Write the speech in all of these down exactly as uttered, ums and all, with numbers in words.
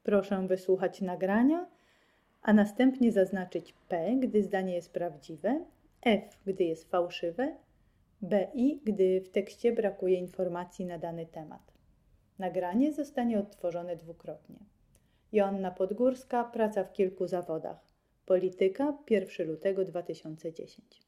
Proszę wysłuchać nagrania, a następnie zaznaczyć P, gdy zdanie jest prawdziwe, F, gdy jest fałszywe, B I, gdy w tekście brakuje informacji na dany temat. Nagranie zostanie odtworzone dwukrotnie. Joanna Podgórska, praca w kilku zawodach. Polityka, pierwszego lutego dwa tysiące dziesiątego.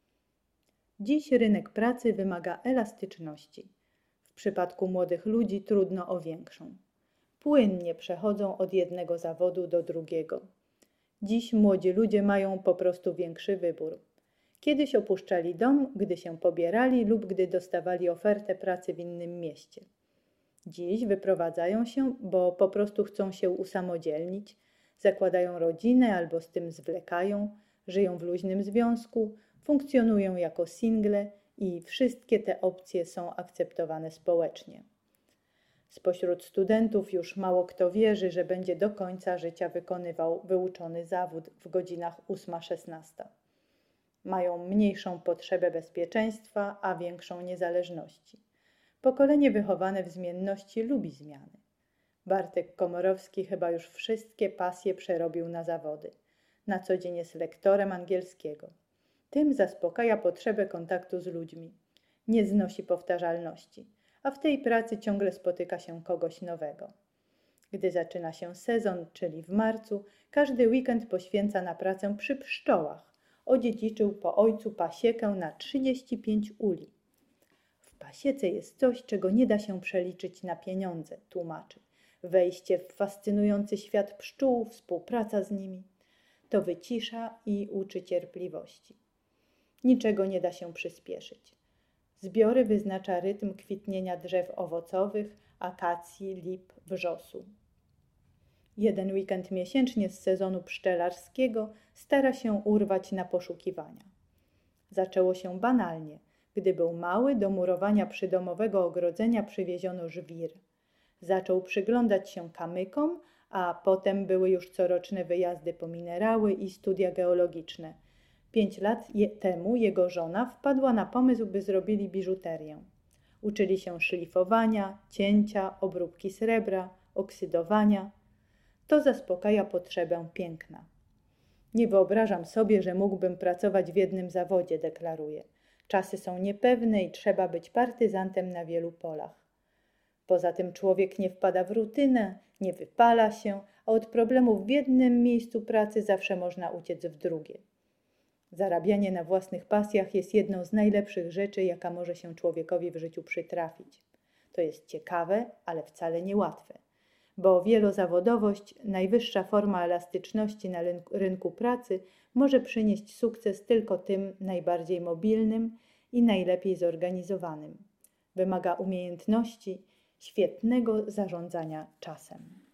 Dziś rynek pracy wymaga elastyczności. W przypadku młodych ludzi trudno o większą. Płynnie przechodzą od jednego zawodu do drugiego. Dziś młodzi ludzie mają po prostu większy wybór. Kiedyś opuszczali dom, gdy się pobierali lub gdy dostawali ofertę pracy w innym mieście. Dziś wyprowadzają się, bo po prostu chcą się usamodzielnić, zakładają rodzinę albo z tym zwlekają, żyją w luźnym związku, funkcjonują jako single i wszystkie te opcje są akceptowane społecznie. Spośród studentów już mało kto wierzy, że będzie do końca życia wykonywał wyuczony zawód w godzinach ósma szesnasta. Mają mniejszą potrzebę bezpieczeństwa, a większą niezależności. Pokolenie wychowane w zmienności lubi zmiany. Bartek Komorowski chyba już wszystkie pasje przerobił na zawody. Na co dzień jest lektorem angielskiego. Tym zaspokaja potrzebę kontaktu z ludźmi. Nie znosi powtarzalności, a w tej pracy ciągle spotyka się kogoś nowego. Gdy zaczyna się sezon, czyli w marcu, każdy weekend poświęca na pracę przy pszczołach. Odziedziczył po ojcu pasiekę na trzydzieści pięć uli. W pasiece jest coś, czego nie da się przeliczyć na pieniądze, tłumaczy. Wejście w fascynujący świat pszczół, współpraca z nimi. To wycisza i uczy cierpliwości. Niczego nie da się przyspieszyć. Zbiory wyznacza rytm kwitnienia drzew owocowych, akacji, lip, wrzosu. Jeden weekend miesięcznie z sezonu pszczelarskiego stara się urwać na poszukiwania. Zaczęło się banalnie. Gdy był mały, do murowania przydomowego ogrodzenia przywieziono żwir. Zaczął przyglądać się kamykom, a potem były już coroczne wyjazdy po minerały i studia geologiczne. Pięć lat je, temu jego żona wpadła na pomysł, by zrobili biżuterię. Uczyli się szlifowania, cięcia, obróbki srebra, oksydowania. To zaspokaja potrzebę piękna. Nie wyobrażam sobie, że mógłbym pracować w jednym zawodzie, deklaruje. Czasy są niepewne i trzeba być partyzantem na wielu polach. Poza tym człowiek nie wpada w rutynę, nie wypala się, a od problemów w jednym miejscu pracy zawsze można uciec w drugie. Zarabianie na własnych pasjach jest jedną z najlepszych rzeczy, jaka może się człowiekowi w życiu przytrafić. To jest ciekawe, ale wcale niełatwe, bo wielozawodowość, najwyższa forma elastyczności na rynku pracy, może przynieść sukces tylko tym najbardziej mobilnym i najlepiej zorganizowanym. Wymaga umiejętności świetnego zarządzania czasem.